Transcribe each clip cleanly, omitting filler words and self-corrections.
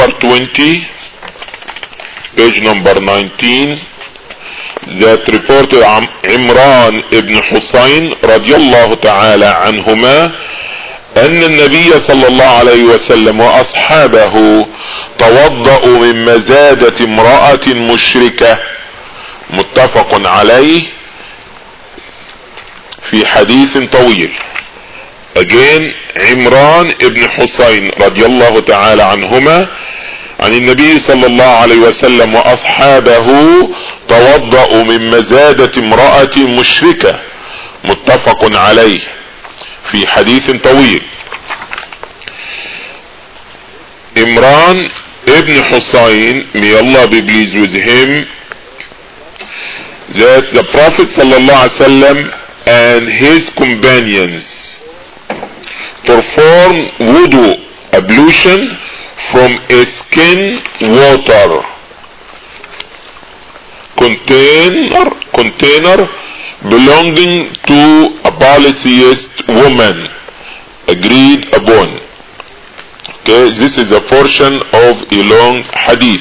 number 20, page number 19, that reported Imran ibn Husayn radiyallahu ta'ala anhuma أن النبي صلى الله عليه وسلم وأصحابه توضأوا من مزادة امرأة مشركة متفق عليه في حديث طويل. Again, عمران ابن حسين رضي الله تعالى عنهما عن النبي صلى الله عليه وسلم وأصحابه توضأوا من مزادة امرأة مشركة متفق عليه في حديث طويل. Imran ibn Husayn, may Allah be pleased with him, that the Prophet sallallahu alaihi wasallam and his companions perform wudu, ablution, from a skin water container belonging to a polytheist woman, agreed upon. Okay, this is a portion of a long hadith.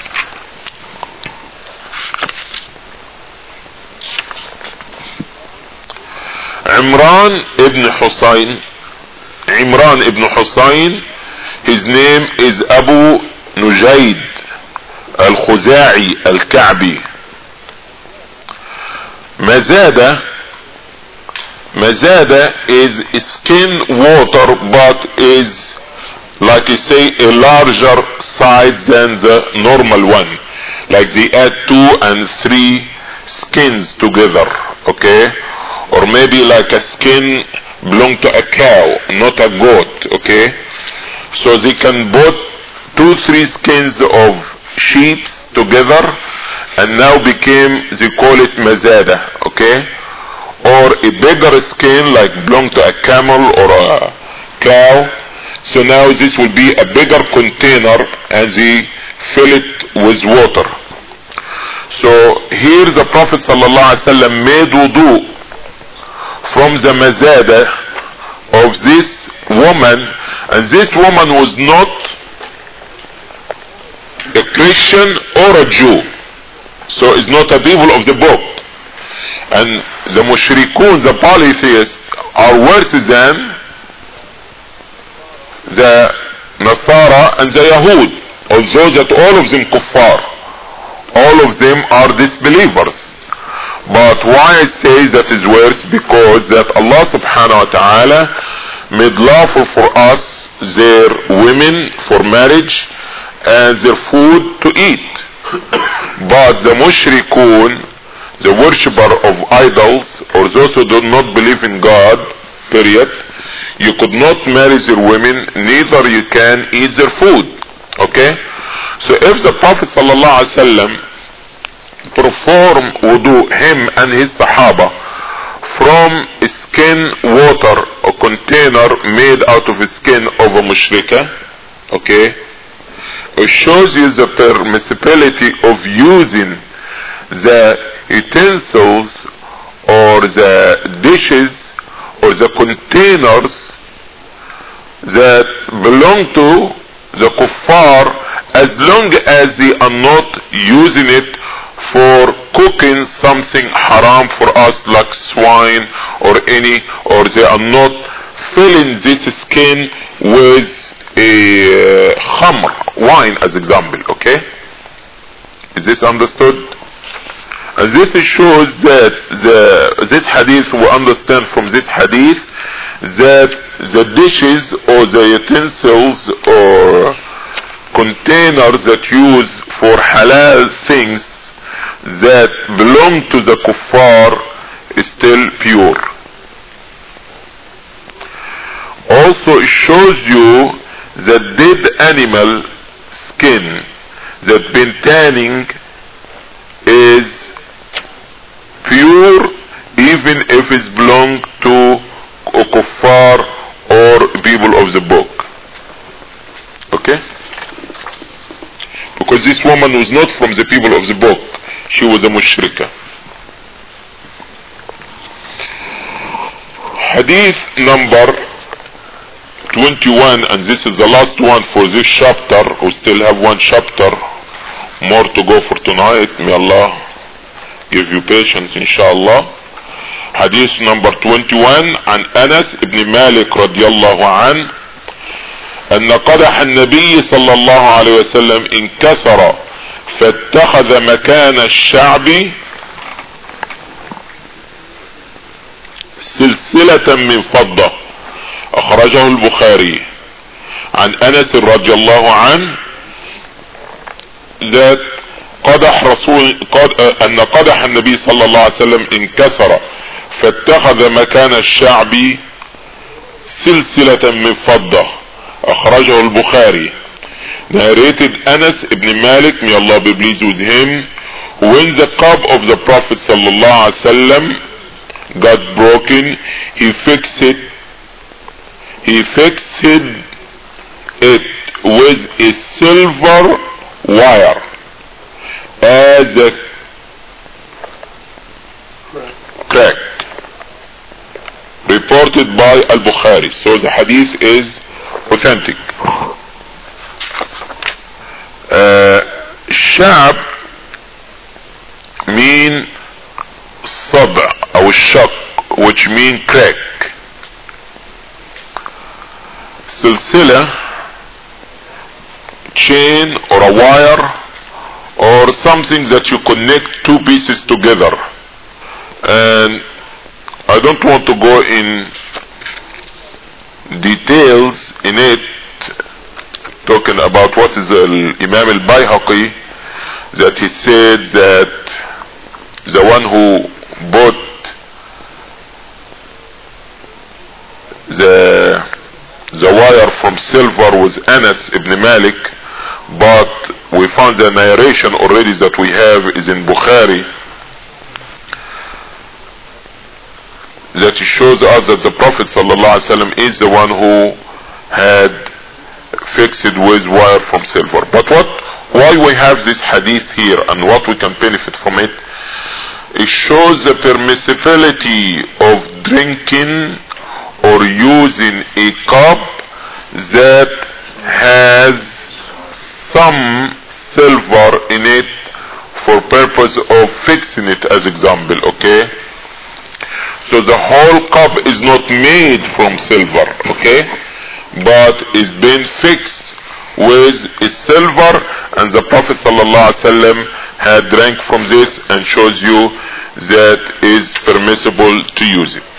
Imran ibn Husayn, his name is Abu Nujayd al-Khuza'i al-Ka'bi. Mazada is skin water, but is, like you say, a larger size than the normal one. Like they add 2 and 3 skins together, okay? Or maybe like a skin belong to a cow, not a goat, okay? So they can put 2-3 skins of sheep together, and now they call it mazada, okay? Or a bigger skin like belong to a camel or a cow. So now this will be a bigger container and they fill it with water. So here the Prophet ﷺ made wudu from the mazada of this woman, and this woman was not a Christian or a Jew, so it's not a people of the book. And the mushrikun, the polytheists, are worse than the Nasara and the Yahud, although that all of them kuffar, all of them are disbelievers. But why I say that is worse? Because that Allah subhanahu wa ta'ala made lawful for us their women for marriage and their food to eat. But the mushrikun, the worshipper of idols, or those who do not believe in God, period, you could not marry their women, neither you can eat their food. Okay? So if the Prophet ﷺ perform wudu, him and his Sahaba, from a skin water, a container made out of a skin of a mushrika, okay, it shows you the permissibility of using the utensils or the dishes or the containers that belong to the kuffar, as long as they are not using it for cooking something haram for us like swine or they are not filling this skin with a khamr, wine as example, okay? Is this understood? And this shows that this hadith, we understand from this hadith that the dishes or the utensils or containers that use for halal things that belong to the kuffar is still pure. Also it shows you the dead animal skin that been tanning is pure, even if it's belong to a kuffar or people of the book. Okay? Because this woman was not from the people of the book, she was a mushrika. Hadith number 21, and this is the last one for this chapter. We still have one chapter more to go for tonight. May Allah give you patience, inshallah. Hadith number 21 عن أنس بن مالك رضي الله عنه أن قدح النبي صلى الله عليه وسلم انكسر فاتخذ مكان الشعب سلسلة من فضة. أخرجه البخاري. عن أنس رضي الله عنه ذات أن قدح النبي صلى الله عليه وسلم انكسر فاتخذ مكان الشعب سلسلة من فضة. أخرجه البخاري. Narrated Anas ibn Malik, may Allah be pleased with him, when the cup of the Prophet sallallahu alaihi wasallam got broken, he fixed it with a silver wire as a crack, reported by Al-Bukhari. So the hadith is authentic. Shab mean صدع or shock, which mean crack. Silsila, chain or a wire or something that you connect two pieces together. And I don't want to go in details in it, talking about what is Imam al-Bayhaqi, that he said that the one who bought the wire from silver was Anas ibn Malik, but we found the narration already that we have is in Bukhari, that it shows us that the Prophet ﷺ is the one who had fixed it with wire from silver. But why we have this hadith here and what we can benefit from it? It shows the permissibility of drinking or using a cup that has some silver in it for purpose of fixing it, as example, okay? So the whole cup is not made from silver, okay? But is being fixed with a silver, and the Prophet ﷺ had drank from this, and shows you that is permissible to use it.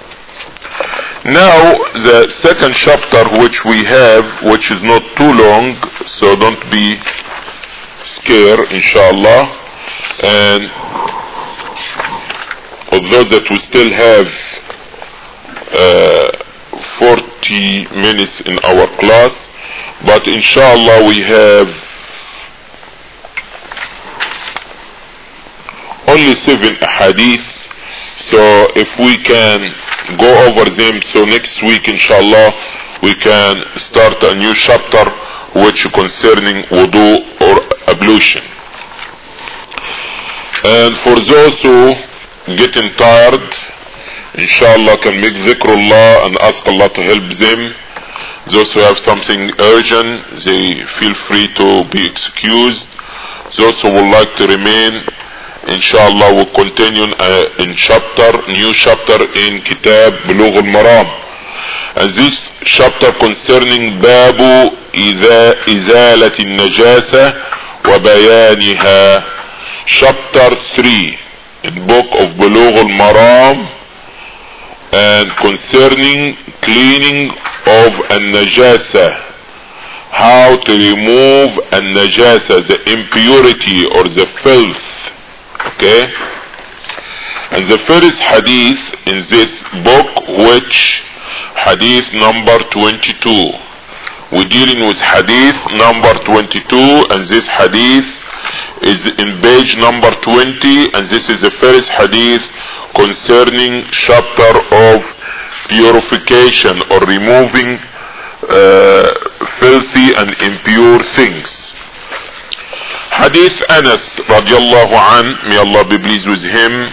Now the second chapter which we have, which is not too long, so don't be scared, inshallah. And although that we still have 40 minutes in our class, but inshallah we have only 7 hadith. So if we can go over them, so next week inshallah we can start a new chapter which concerning wudu or ablution. And for those who getting tired, inshallah can make dhikrullah and ask Allah to help them. Those who have something urgent, they feel free to be excused. Those who would like to remain, inshallah will continue in new chapter in Kitab Bulugh al-Maram. And this chapter concerning Babu Izalat al-Najasa wa Bayaniha, chapter 3 in book of Bulugh al-Maram, and concerning cleaning of al-Najasa, how to remove al-Najasa, the impurity or the filth. Okay, and the first hadith in this book, which hadith number 22, we're dealing with hadith number 22, and this hadith is in page number 20, and this is the first hadith concerning chapter of purification or removing filthy and impure things. Hadith Anas radiallahu an, may Allah be pleased with him,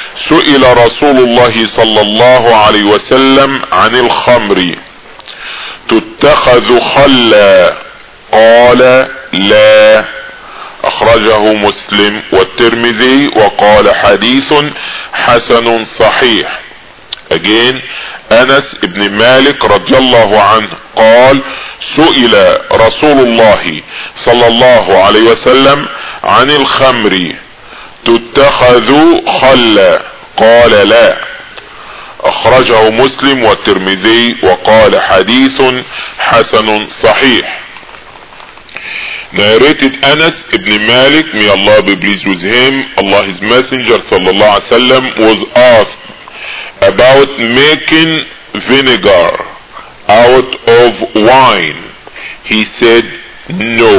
سئل رسول الله صلى الله عليه وسلم عن الخمر. تتخذ خلا؟ قال لا. اخرجه مسلم والترمذي وقال حديث حسن صحيح. Again, انس ابن مالك رضي الله عنه قال سئل رسول الله صلى الله عليه وسلم عن الخمر تتخذ خلا؟ قال لا. اخرجه مسلم والترمذي وقال حديث حسن صحيح. Narrated Anas ibn Malik, may Allah be pleased with him, Allah his messenger sallallahu alaihi wasallam was asked about making vinegar out of wine. He said no,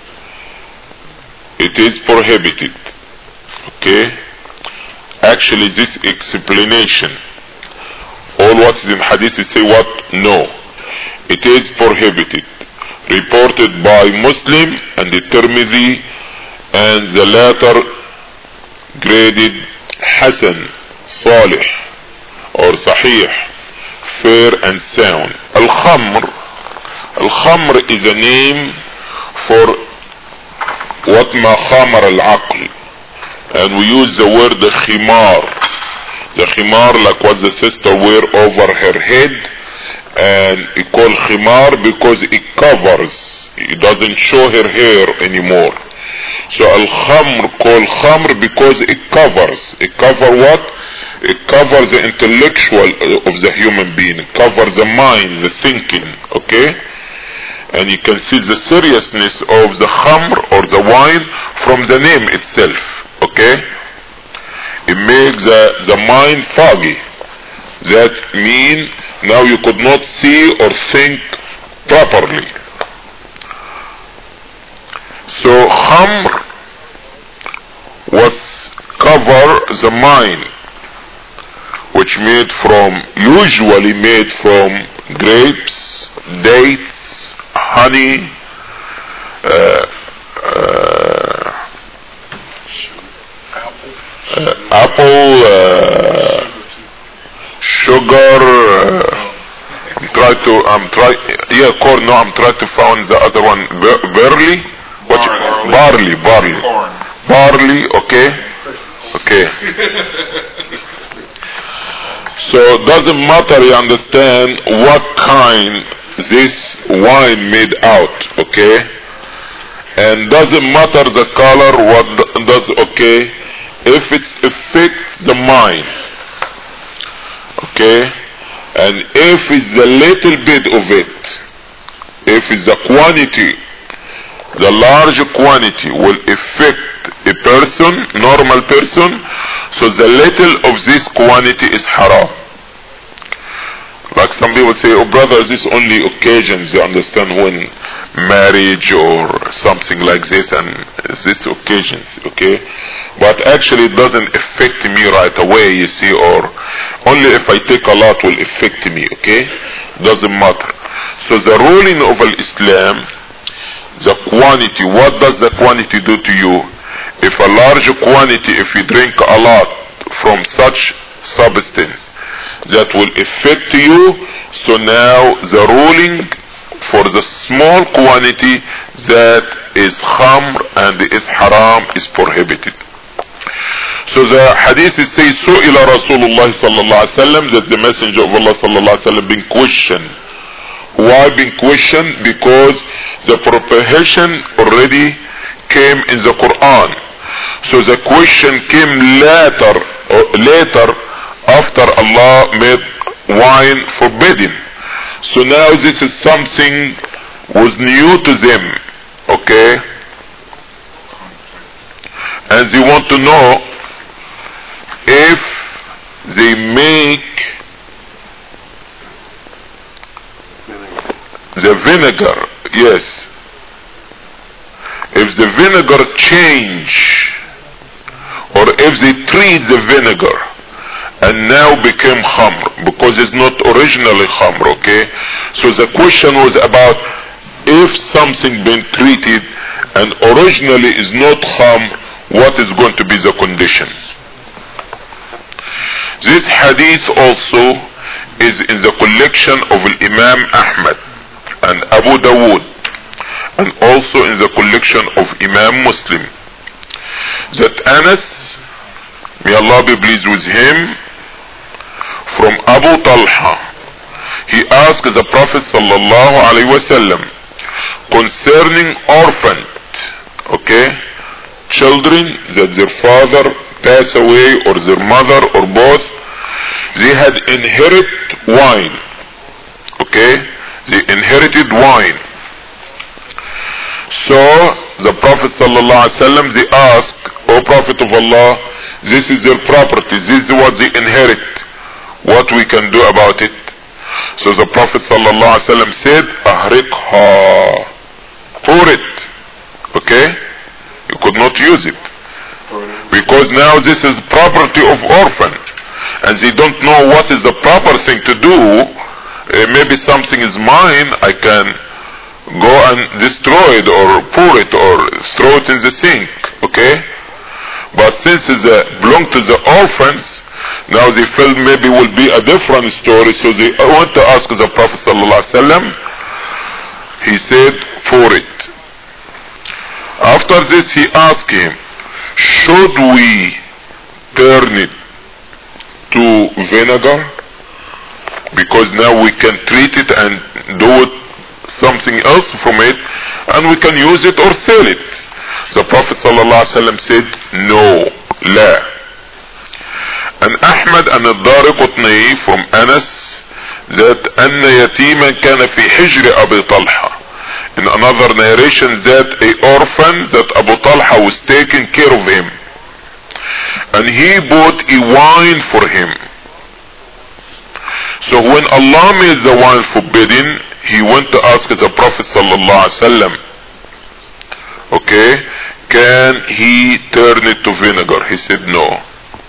it is prohibited. Okay, actually this explanation, all what is in hadith is say what? No, it is prohibited. Reported by Muslim and the Tirmidhi, and the latter graded Hasan, Salih or Sahih, fair and sound. Al-Khamr is a name for what ma khamar al-aql, and we use the word the khimar. The khimar like what the sister wear over her head, and it called khimar because it covers, it doesn't show her hair anymore. So al-khamr called khamr because it covers. It cover what? It covers the intellectual of the human being, it covers the mind, the thinking. Okay, and you can see the seriousness of the khamr or the wine from the name itself. Okay, it makes the mind foggy. That mean now you could not see or think properly. So khamr was cover the mind, which usually made from grapes, dates, honey, apple, sugar, corn. No, I'm trying to find the other one. Barley. Barley. Okay. So it doesn't matter, you understand what kind this wine made out. Okay, and doesn't matter the color. What does? Okay, if it affects the mind. Okay, and if it's a little bit of it, if it's a quantity, the large quantity will affect a person, normal person, so the little of this quantity is haram. Like some people say, oh brother, this only occasions, you understand, when marriage or something like this, and this occasions. Okay, but actually it doesn't affect me right away, you see, or only if I take a lot will affect me. Okay, doesn't matter. So the ruling of Islam, the quantity, what does the quantity do to you? If a large quantity, if you drink a lot from such substance, that will affect you. So now the ruling for the small quantity that is khamr and is haram is prohibited. So the hadith says, Su'ila Rasulullah sallallahu alaihi wasallam, that the messenger of Allah sallallahu alaihi wasallam been questioned. Why been questioned? Because the prohibition already came in the Quran. So the question came later after Allah made wine forbidden. So now this is something was new to them. Okay, and they want to know if they make the vinegar, yes, if the vinegar change, or if they treat the vinegar and now became khamr, because it's not originally khamr. Okay, so the question was about if something been treated and originally is not khamr, what is going to be the condition? This hadith also is in the collection of Imam Ahmad and Abu Dawood, and also in the collection of Imam Muslim, that Anas, may Allah be pleased with him, from Abu Talha, he asked the Prophet sallallahu alaihi wasallam concerning orphaned, children that their father passed away or their mother or both, they had inherited wine, they inherited wine. So the Prophet sallallahu alaihi wasallam, they asked, O Prophet of Allah, this is their property, this is what they inherit, what we can do about it? So the Prophet sallallahu alaihi wasallam said, ahriqha, pour it. You could not use it, because now this is property of orphan, and they don't know what is the proper thing to do. Maybe something is mine, I can go and destroy it or pour it or throw it in the sink, but since it belongs to the orphans, now they felt maybe will be a different story, so they went to ask the Prophet sallallahu alaihi wasallam. He said, pour it. After this he asked him, should we turn it to vinegar? Because now we can treat it and do it something else from it, and we can use it or sell it. The Prophet sallallahu alaihi wasallam said, no, la. And Ahmad and Ad-Dariqutni from Anas, that أن يتيما كان في حجر أبي طلحة. In another narration, that a orphan that Abu Talha was taking care of him, and he bought a wine for him. So when Allah made the wine forbidden, he went to ask the Prophet sallallahu alaihi wasallam, can he turn it to vinegar? He said no.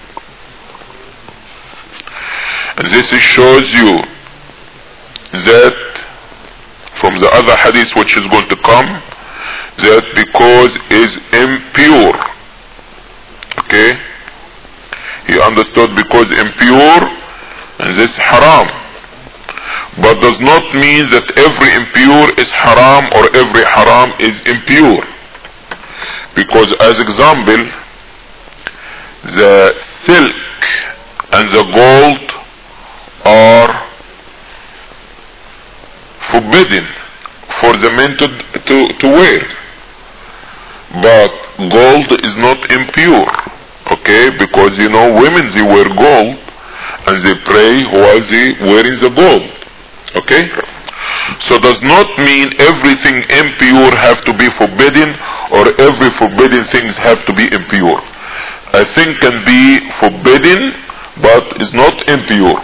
And this shows you that from the other hadith which is going to come, that because is impure, he understood because impure, and this haram, but does not mean that every impure is haram or every haram is impure. Because as example, the silk and the gold are forbidden for the men to wear, but gold is not impure, because women, they wear gold and they pray while they wearing the gold, so does not mean everything impure have to be forbidden, or every forbidden things have to be impure. A thing can be forbidden but is not impure.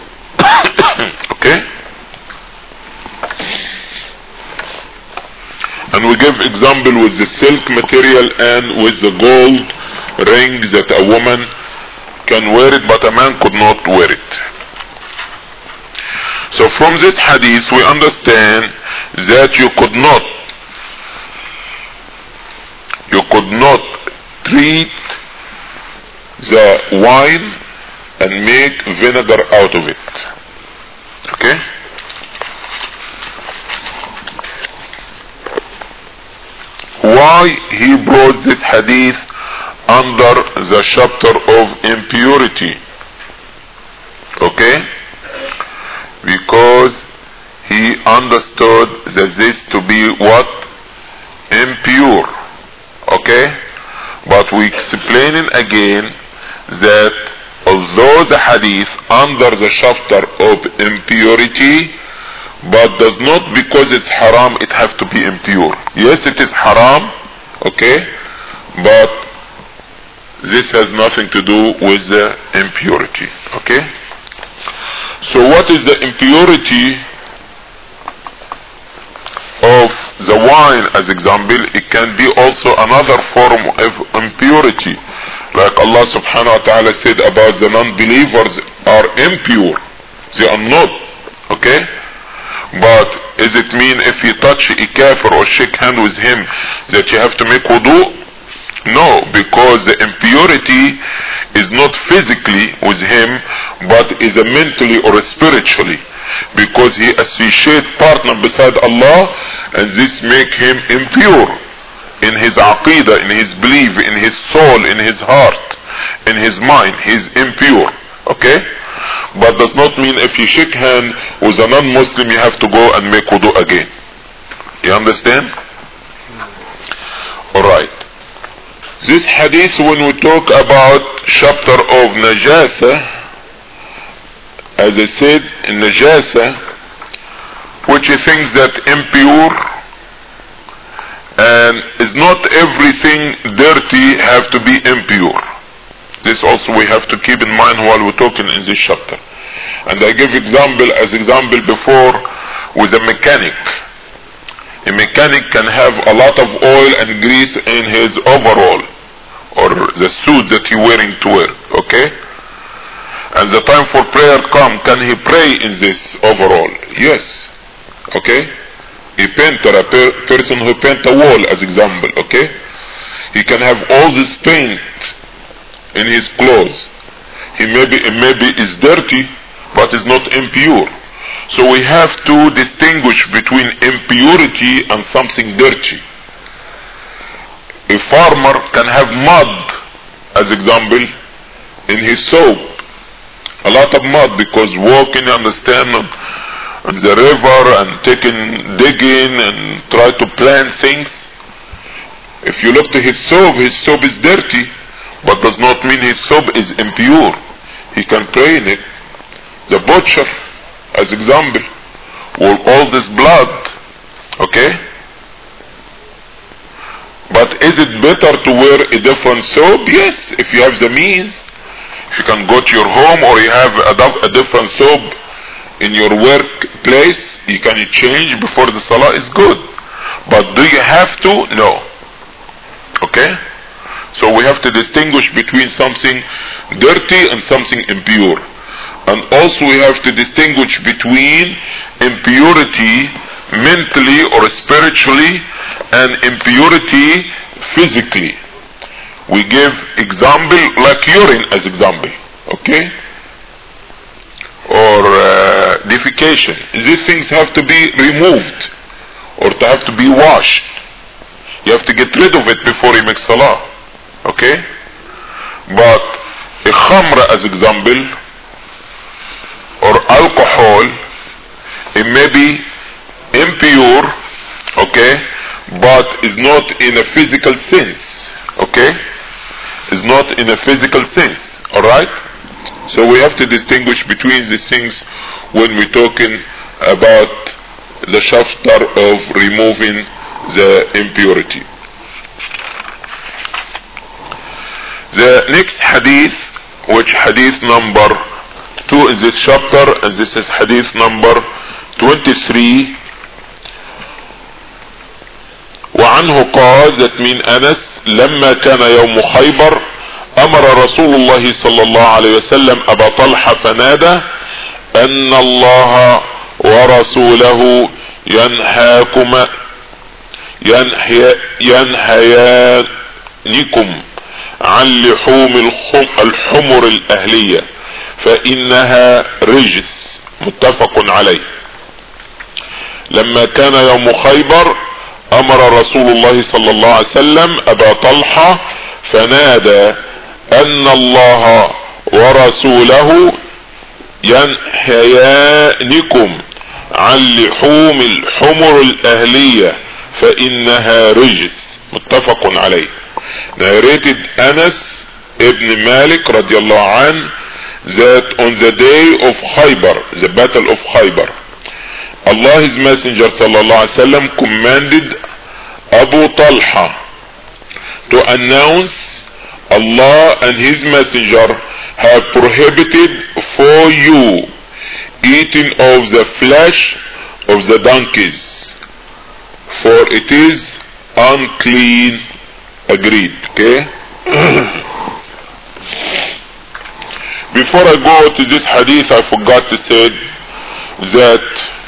And we give example with the silk material and with the gold rings that a woman can wear it but a man could not wear it. So from this hadith we understand that you could not treat the wine and make vinegar out of it. Why he brought this hadith under the chapter of impurity? Because he understood that this to be what? Impure. But we explaining again that although the hadith under the chapter of impurity, but does not because it's haram it have to be impure. Yes, it is haram, but this has nothing to do with the impurity. So what is the impurity of the wine as example? It can be also another form of impurity, like Allah subhanahu wa ta'ala said about the non-believers are impure, they are not. But is it mean if you touch a kafir or shake hand with him that you have to make wudu? No, because the impurity is not physically with him, but is mentally or spiritually. because he associate partner beside Allah, and this make him impure in his aqidah, in his belief, in his soul, in his heart, in his mind. He's impure. Okay? But does not mean if you shake hand with a non-Muslim you have to go and make wudu again. You understand? Alright. This hadith, when we talk about chapter of najasa, as I said, in najasa, which he thinks that impure, and is not everything dirty have to be impure. This also we have to keep in mind while we're talking in this chapter. And I give example before with a mechanic. A mechanic can have a lot of oil and grease in his overall or the suit that he's wearing to work. Okay? And the time for prayer come, can he pray in this overall? Yes. Okay? A painter, a person who paint a wall as example. Okay? He can have all this paint in his clothes. He maybe is dirty, but is not impure. So we have to distinguish between impurity and something dirty. A farmer can have mud, as example, in his soap. A lot of mud, because walking, understand, on the river and digging and try to plant things. If you look to his soap is dirty, but does not mean his soap is impure. He can pray in it. The butcher, as example, with all this blood, okay? But is it better to wear a different soap? Yes, if you have the means. If you can go to your home or you have a different soap in your workplace, you can change before the salah is good. But do you have to? No. Okay? So we have to distinguish between something dirty and something impure. And also we have to distinguish between impurity mentally or spiritually and impurity physically. We give example like urine as example. Okay? Or defecation. These things have to be removed or to have to be washed. You have to get rid of it before you make salah. Okay? But a khamra as example, or alcohol, it may be impure, okay, but is not in a physical sense. Okay? Is not in a physical sense. Alright? So we have to distinguish between these things when we're talking about the chapter of removing the impurity. The next hadith, which hadith number 2 in this chapter, and this is hadith number 23. وعنه قال, that mean Anas, لما كان يوم خيبر أمر رسول الله صلى الله عليه وسلم أبا طلحة فنادى أن الله ورسوله ينهيانكم عن لحوم الحمر الأهلية فإنها رجس. متفق عليه. لما كان يوم خيبر أمر رسول الله صلى الله عليه وسلم أبا طلحة فنادى أن الله ورسوله ينهيانكم عن لحوم الحمر الأهلية فإنها رجس. متفق عليه. Narrated Anas ibn Malik radiallahu anh, that on the day of Khaybar, the battle of Khaybar, Allah, His Messenger sallallahu alaihi wasallam commanded Abu Talha to announce Allah and His Messenger have prohibited for you eating of the flesh of the donkeys, for it is unclean. Agreed. Okay? Before I go to this hadith, I forgot to say that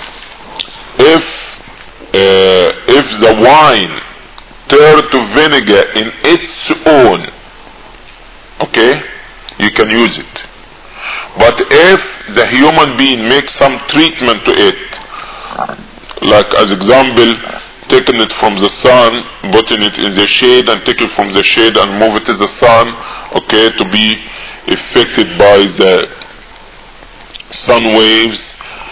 if the wine turn to vinegar in its own, okay, you can use it. But if the human being makes some treatment to it, like as example, taking it from the sun, putting it in the shade, and take it from the shade and move it to the sun, okay, to be affected by the sun waves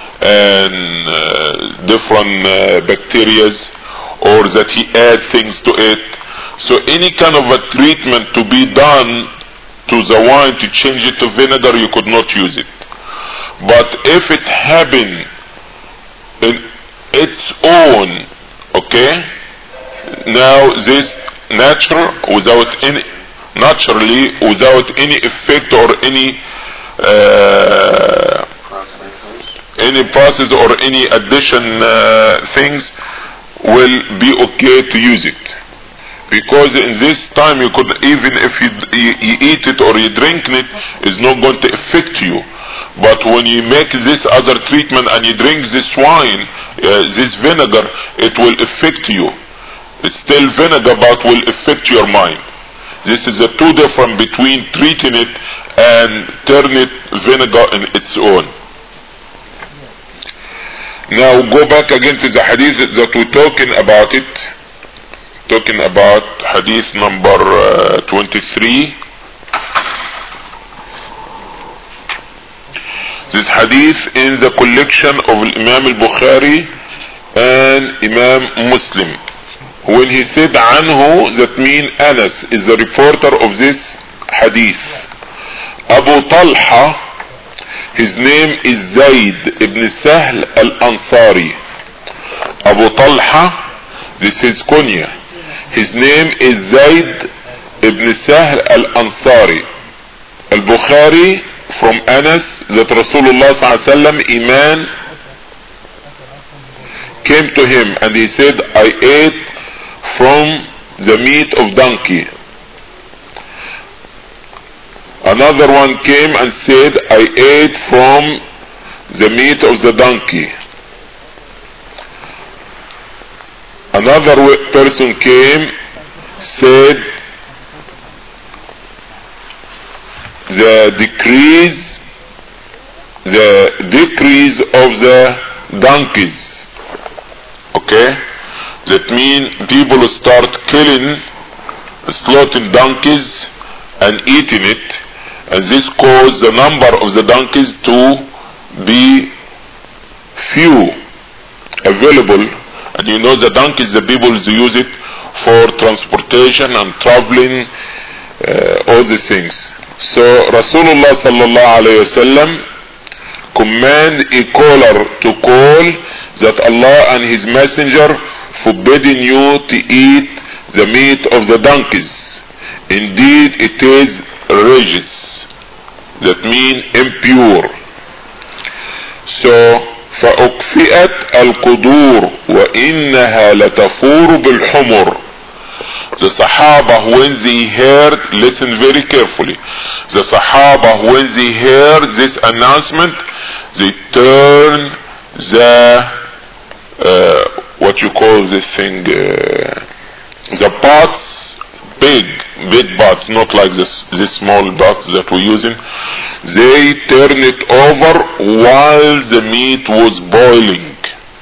and different bacteria, or that he add things to it. So any kind of a treatment to be done to the wine to change it to vinegar, you could not use it. But if it happened in its own, okay, now this naturally without any effect or any process or any addition things, will be okay to use it. Because in this time you could, even if you eat it or you drink it, it's not going to affect you. But when you make this other treatment and you drink this wine, this vinegar, it will affect you. It's still vinegar but will affect your mind. This is the two difference between treating it and turn it vinegar in its own. Now go back again to the hadith that we're talking about it. Talking about hadith number 23. This hadith in the collection of Imam al-Bukhari and Imam Muslim. When he said anhu, that means Anas is the reporter of this hadith. Abu Talha, his name is Zayd ibn Sahl al-Ansari. Abu Talha, this is kunya. His name is Zayd ibn Sahl al-Ansari. Al-Bukhari from Anas that Rasulullah sallallahu alaihi wasallam, Iman, came to him and he said, I ate from the meat of donkey. Another one came and said, I ate from the meat of the donkey. Another person came, said, the decrease of the donkeys. Okay? That means people start killing, slaughtering donkeys and eating it, and this caused the number of the donkeys to be few available. And you know the donkeys, the people use it for transportation and traveling, all these things. So Rasulullah sallallahu alayhi wasallam command a caller to call that Allah and His Messenger forbidding you to eat the meat of the donkeys. Indeed it is rijis, that means impure. So فأكفئت القدور وإنها لتفور بالحمر. The Sahaba, when they heard, listen very carefully, the Sahaba, when they heard this announcement, they turned the what you call this thing, the pots, big pots, not like this small pots that we're using. They turn it over while the meat was boiling.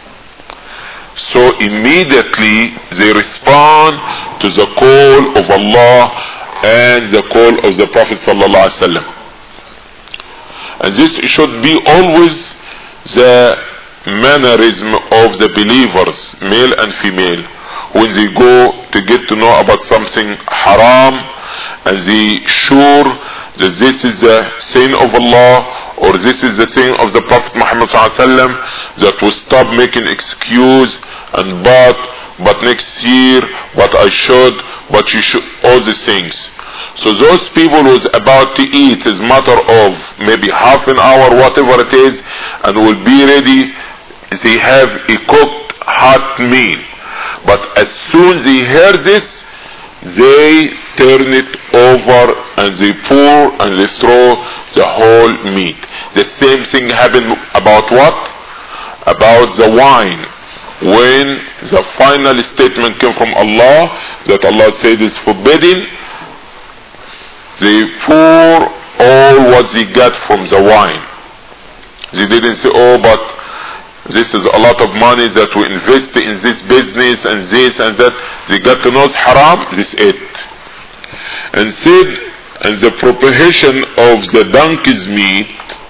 So immediately they respond to the call of Allah and the call of the Prophet sallallahu alaihi wasallam. And this should be always the mannerism of the believers, male and female, when they go to get to know about something haram and they sure that this is the saying of Allah or this is the saying of the Prophet Muhammad sallallahu alaihi wasallam, that will stop making excuse and but next year, but I should, but you should, all these things. So those people who's about to eat is matter of maybe half an hour, whatever it is, and will be ready. They have a cooked hot meal, but as soon as they hear this, they turn it over and they pour and they throw the whole meat. The same thing happened about what? About the wine. When the final statement came from Allah, that Allah said is forbidden, they pour all what they got from the wine. They didn't say, oh, but this is a lot of money that we invest in this business and this and that. They got to know it's haram, this it. And said, and the prohibition of the donkey's meat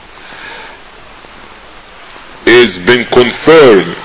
is been confirmed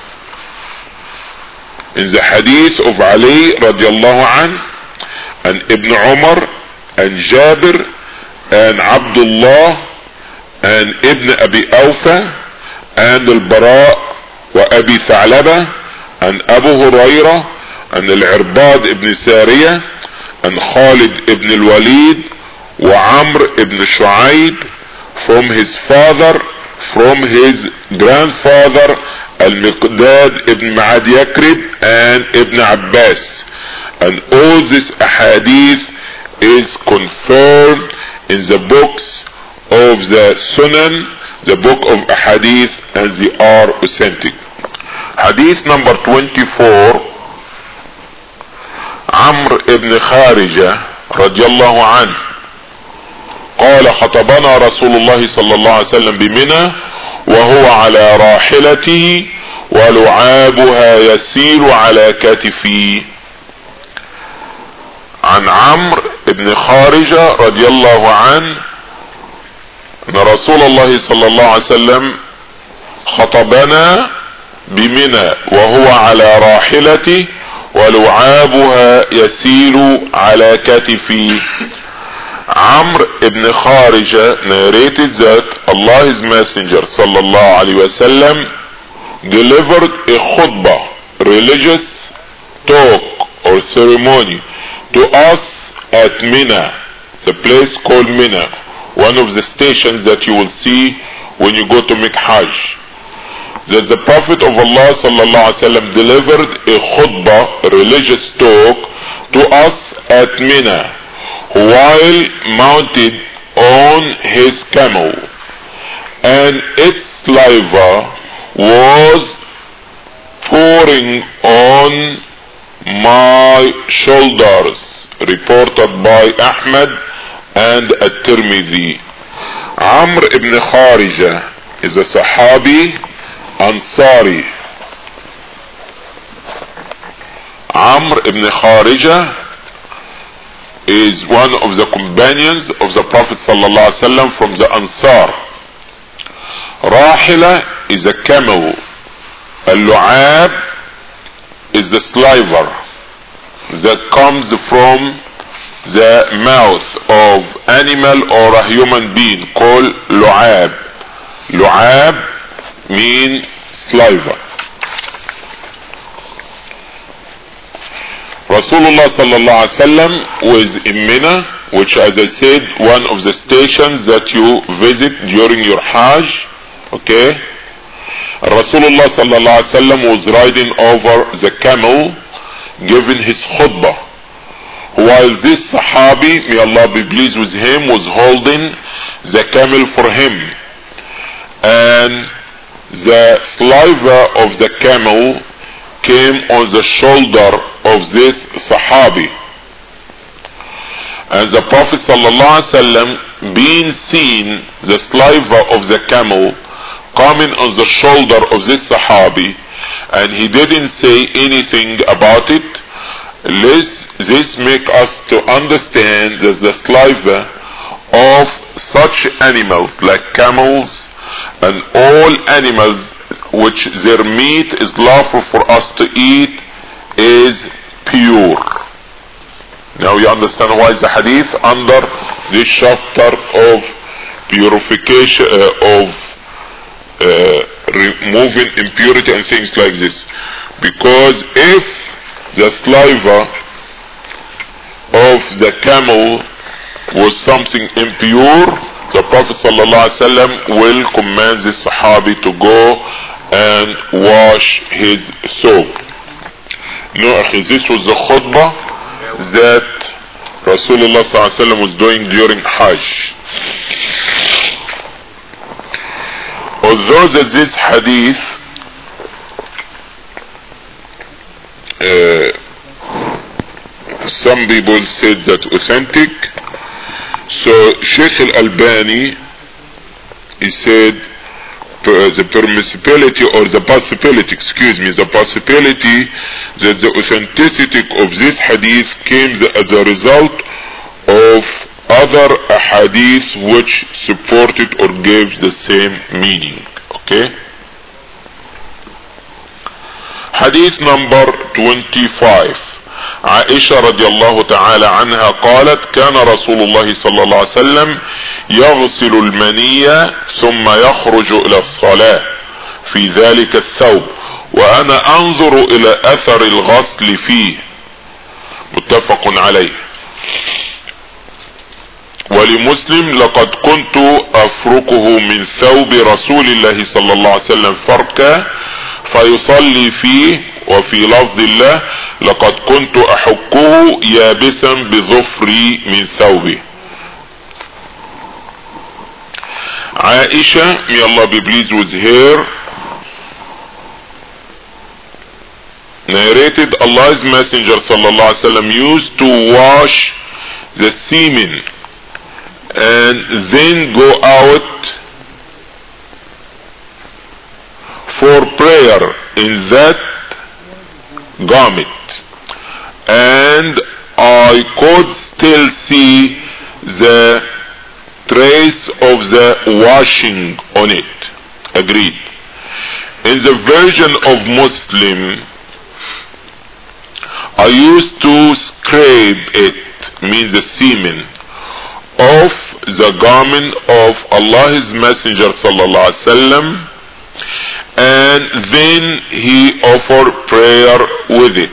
in the hadith of Ali radiallahu anh, and Ibn Umar, and Jabir, and Abdullah, and Ibn Abi Awfa, and Al-Bara wa Abi Tha'laba, and Abu Hurairah, and Al-Irbad ibn Sariyah, and Khalid ibn Al-Walid, wa Amr ibn Shu'aib, from his father, from his grandfather, Al-Miqdad ibn Ma'ad Yakrib, and Ibn Abbas. And all this ahadith is confirmed in the books of the Sunan, the book of ahadith, and they are authentic. Hadith number 24, Amr ibn Kharija radiallahu anhu قال خطبنا رسول الله صلى الله عليه وسلم بمنى وهو على راحلته ولعابها يسيل على كتفي. عن عمرو بن خارجة رضي الله عنه ان رسول الله صلى الله عليه وسلم خطبنا بمنى وهو على راحلته ولعابها يسيل على كتفي. Amr ibn Kharija narrated that Allah, His Messenger sallallahu alaihi wasallam, delivered a khutbah, religious talk or ceremony, to us at Mina, the place called Mina, one of the stations that you will see when you go to make Hajj. That the Prophet of Allah sallallahu alaihi wasallam delivered a khutbah, a religious talk, to us at Mina, while mounted on his camel, and its saliva was pouring on my shoulders, reported by Ahmad and At-Tirmidhi. Amr ibn Kharija is a Sahabi Ansari. Amr ibn Kharija is one of the companions of the Prophet sallallahu alaihi wasallam from the Ansar. Rahila is a camel. Al-Lu'ab is the sliver that comes from the mouth of animal or a human being called Lu'ab. Lu'ab means sliver. Rasulullah sallallahu alaihi wasallam was in Mina, which, as I said, one of the stations that you visit during your Hajj. Okay, Rasulullah sallallahu alaihi wasallam was riding over the camel, giving his khutbah, while this Sahabi, may Allah be pleased with him, was holding the camel for him, and the saliva of the camel came on the shoulder of this Sahabi. And the Prophet sallallahu alaihi wasallam, being seen the saliva of the camel coming on the shoulder of this Sahabi, and he didn't say anything about it. This make us to understand that the saliva of such animals like camels and all animals which their meat is lawful for us to eat is pure. Now you understand why the hadith under this chapter of purification, of removing impurity and things like this. Because if the saliva of the camel was something impure, the Prophet ﷺ will command the Sahabi to go and wash his soap. No, this was the khutbah that Rasulullah ﷺ was doing during Hajj. Although that this hadith some people said that authentic, so Sheikh Al-Albani, he said the permissibility or the possibility, the possibility that the authenticity of this hadith came as a result of other hadiths which supported or gave the same meaning. Okay. Hadith number 25. عائشة رضي الله تعالى عنها قالت كان رسول الله صلى الله عليه وسلم يغسل المني ثم يخرج الى الصلاة في ذلك الثوب وانا انظر الى اثر الغسل فيه. متفق عليه. ولمسلم لقد كنت افركه من ثوب رسول الله صلى الله عليه وسلم فركا فيصلي فيه. وفي لفظ الله لقد كنت احكه يابسا بظفري من ثوبه. Aisha, may Allah be pleased with her, narrated Allah's Messenger sallallahu alaihi wasallam used to wash the semen and then go out for prayer in that garment, and I could still see the trace of the washing on it. Agreed. In the version of Muslim, I used to scrape it, means the semen, off the garment of Allah's Messenger sallallahu alaihi wasallam, and then he offered prayer with it.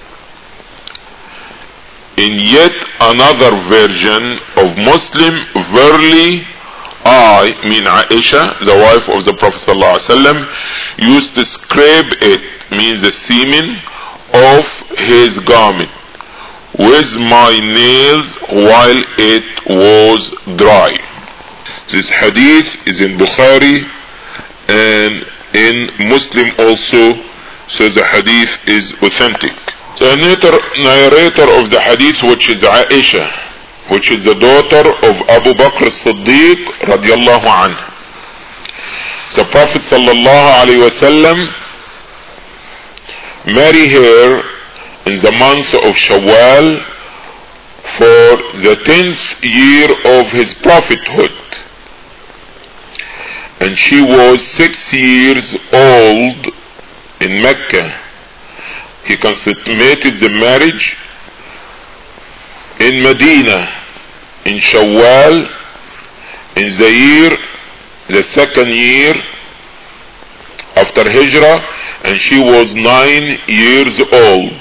In yet another version of Muslim, verily I, mean Aisha, the wife of the Prophet sallallahu alaihi wasallam, used to scrape it, means the semen, off his garment with my nails while it was dry. This hadith is in Bukhari and in Muslim also, so the hadith is authentic. The narrator of the hadith, which is Aisha, which is the daughter of Abu Bakr as-Siddiq radiallahu anhu. The Prophet sallallahu alaihi wasallam married her in the month of Shawwal for the 10th year of his prophethood, and she was 6 years old in Mecca. He consummated the marriage in Medina in Shawwal in the second year after Hijrah, and she was 9 years old.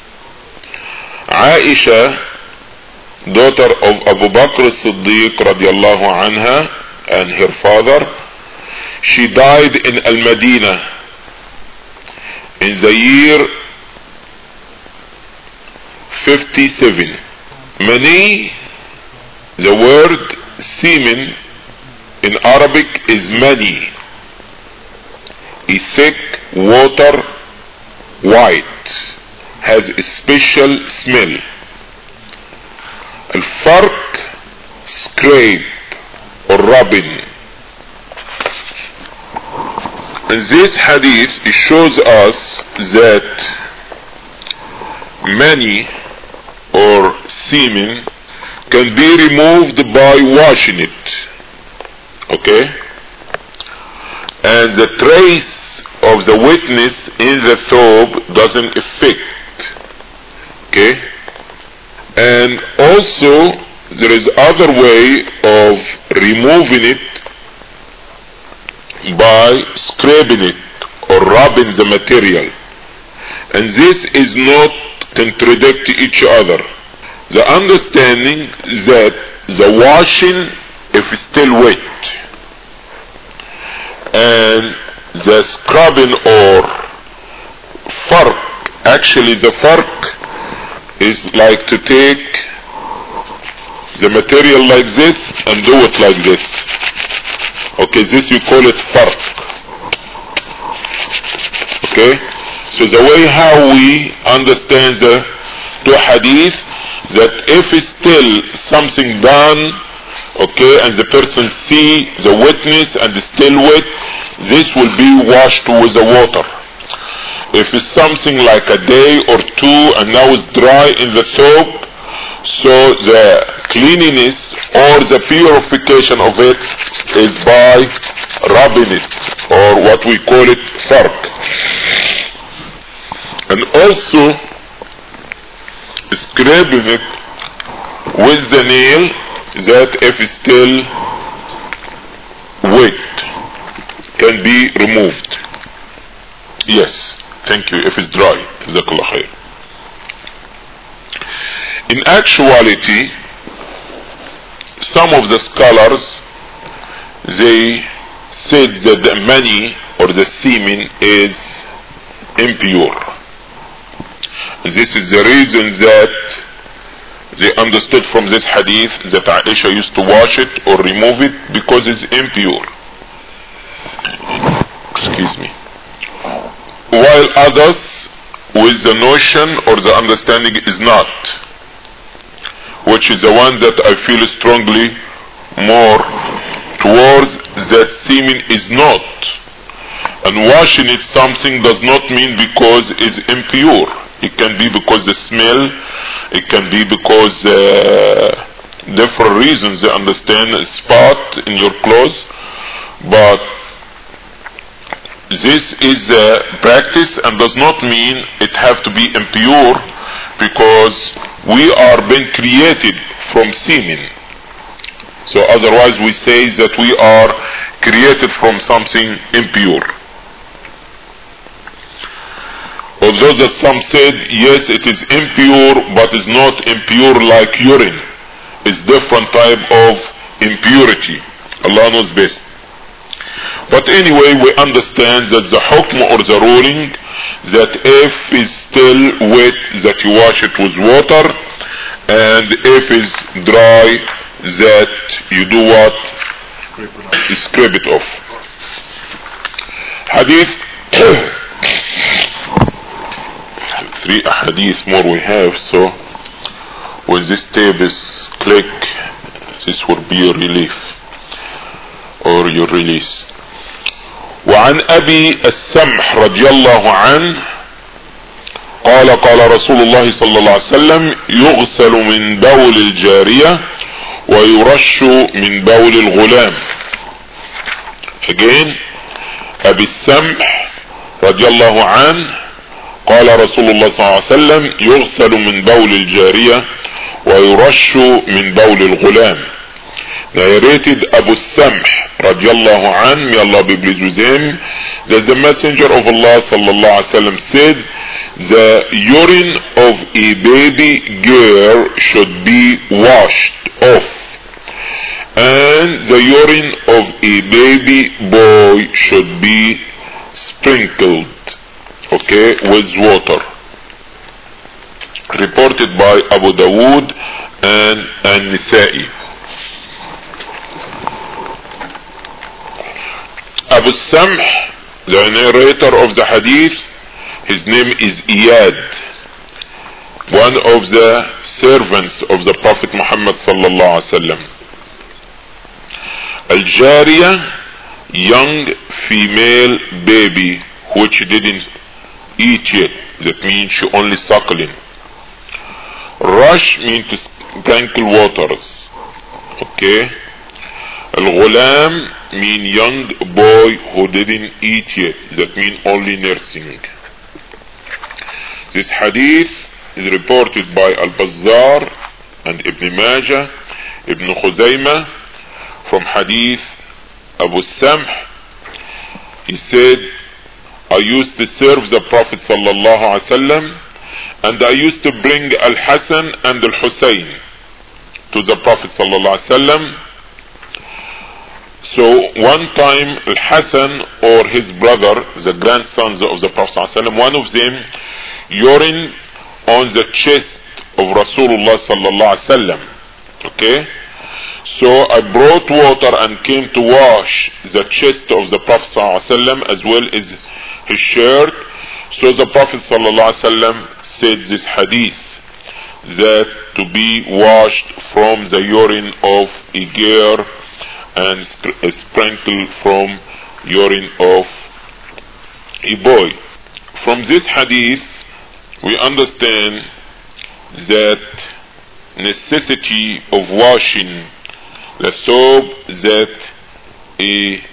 Aisha, daughter of Abu Bakr as-Siddiq radiallahu anha, and her father, she died in Al-Madinah in the year 57. Mani, the word semen in Arabic is mani, a thick water, white, has a special smell. Al-farq, scrape or rubbing. In this hadith, it shows us that mani or semen can be removed by washing it. Okay? And the trace of the wetness in the thobe doesn't affect. Okay? And also there is other way of removing it by scraping it or rubbing the material, and this is not contradict each other. The understanding that the washing, if it's still wet, and the scrubbing or farq, actually the farq is like to take the material like this and do it like this. Okay, this we call it farq. Okay, so the way how we understand the two hadith, that if it's still something done okay, and the person see the wetness and is still wet, this will be washed with the water. If it's something like a day or two and now it's dry in the soap, so the cleanliness or the purification of it is by rubbing it, or what we call it fark. And also scraping it with the nail, that if it's still wet can be removed. Yes, thank you. If it's dry, jazakallah khair. In actuality, some of the scholars, they said that the mani or the semen is impure. This is the reason that they understood from this hadith that Aisha used to wash it or remove it because it's impure. Excuse me. While others with the notion or the understanding is not, which is the one that I feel strongly more towards, that semen is not. And washing it something does not mean because it's impure. It can be because the smell, it can be because different reasons, they understand, a spot in your clothes, but this is a practice and does not mean it have to be impure, because we are being created from semen. So otherwise we say that we are created from something impure. Although that some said, yes, it is impure, but it's not impure like urine. It's different type of impurity. Allah knows best. But anyway, we understand that the hukm or the ruling, that if it's still wet, that you wash it with water, and if it's dry, that you do what? Scrape it off. Hadith 3 hadith more we have, so when this tab is click, this will be a relief or your release. وعن أبي السمح رضي الله عنه قال قال رسول الله صلى الله عليه وسلم يغسل من بول الجارية ويرش من بول الغلام. Again, أبي السمح رضي الله عنه قال رسول الله صلى الله عليه وسلم يغسل من بول الجارية ويرش من بول الغلام. Narrated Abu Samh radiallahu an, may Allah be pleased with him, that the messenger of Allah sallallahu alaihi wasallam said, the urine of a baby girl should be washed off, and the urine of a baby boy should be sprinkled, okay, with water. Reported by Abu Dawood and An-Nisa'i. Abu Samh, the narrator of the hadith, his name is Iyad, one of the servants of the Prophet Muhammad sallallahu alaihi wasallam. Al-Jariya, young female baby which didn't eat yet, that means she only suckling. Rush means to sprinkle waters, okay. Al-Ghulam mean young boy who didn't eat yet, that mean only nursing. This hadith is reported by Al-Bazzar and Ibn Majah, Ibn Khuzaymah, from hadith Abu Samh. He said, I used to serve the Prophet sallallahu alaihi wasallam, and I used to bring Al-Hasan and Al-Husayn to the Prophet sallallahu alaihi wasallam. So one time Al-Hasan or his brother, the grandsons of the Prophet ﷺ, one of them urine on the chest of Rasulullah sallallahu alaihi wasallam. Okay, so I brought water and came to wash the chest of the Prophet sallallahu alaihi wasallam as well as his shirt. So the Prophet sallallahu alaihi wasallam said this hadith, that to be washed from the urine of a girl and sprinkled from urine of a boy. From this hadith we understand that necessity of washing the soap that a